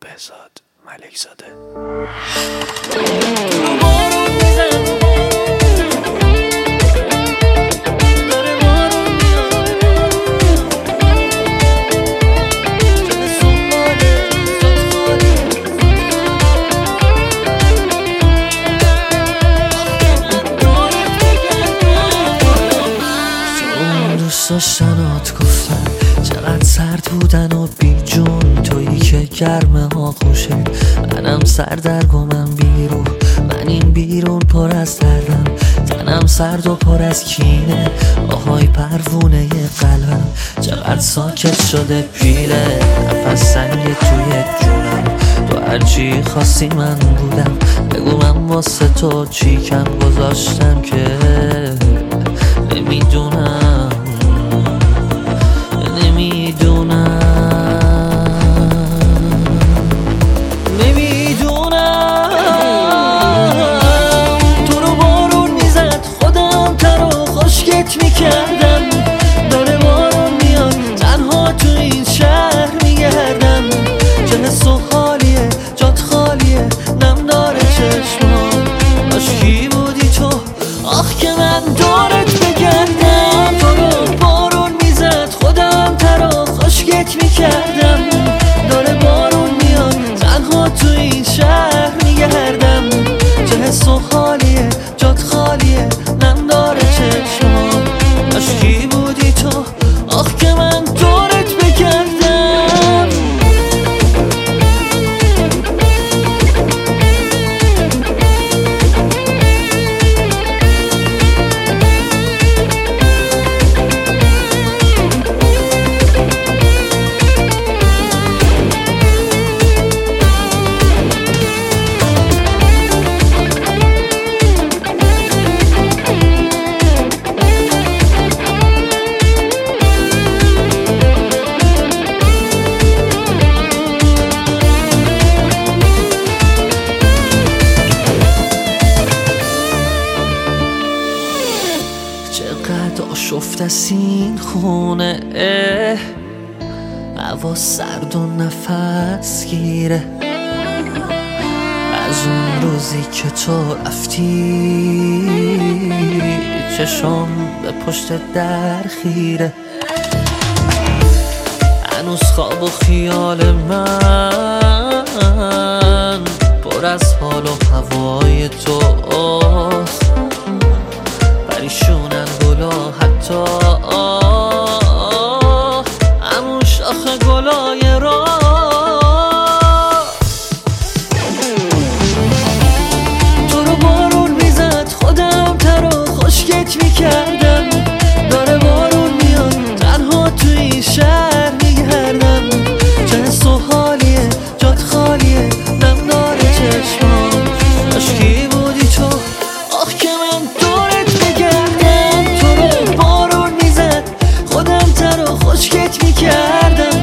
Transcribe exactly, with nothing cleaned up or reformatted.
بهزاد ملک زاده. دوست داشتنات گفتن چقدر سرد بودن و بی جون، تویی که گرمه ها خوشه، منم سردرگمم بیرون، من این بیرون پر از دردم، تنم سرد و پر از کینه، آهای پروونه قلبم چقدر ساکت شده پیله، نفس سنگ توی جونم، تو هرچی خواستی من بودم، بگو من واسه تو چی کم گذاشتم که نمیدونم نمیدونم نمیدونم تو رو بارون میزد خودم تر و خشکت میکردم، داره بارون میاد تنها تو این شهر میگردم، چه حس و حالیه جات خالیه نم داره چشمام، عاشقی بودی تو آخ که من دارت بگردم، تو رو بارون میزد خودم تر و خشکت میکردم، داره بارون میاد تنها تو این شهر میگردم، چه حس و حالیه جات خالیه نم داره چشمام، عاشقی بودی تو آخ که من دارت بگردم. چقدر آشفت از این خونه، هوا سرد و نفس گیره، از اون روزی که تو رفتی چشم به پشت در خیره، هنوز خواب و خیال من پر از حال و هوای تو، پریشونن گلا حتی همون شاخ گلای را، تو رو بارون میزد خودم تر و خشکت میکردم، داره بارون میاد تنها تو این شهر میگردم، چه حس و حالیه جات خالیه نم داره چشمام، عاشقی بودی تو آخ که من دورت بگردم، تو رو بارون میزد خودم تر و خشکت میکردم،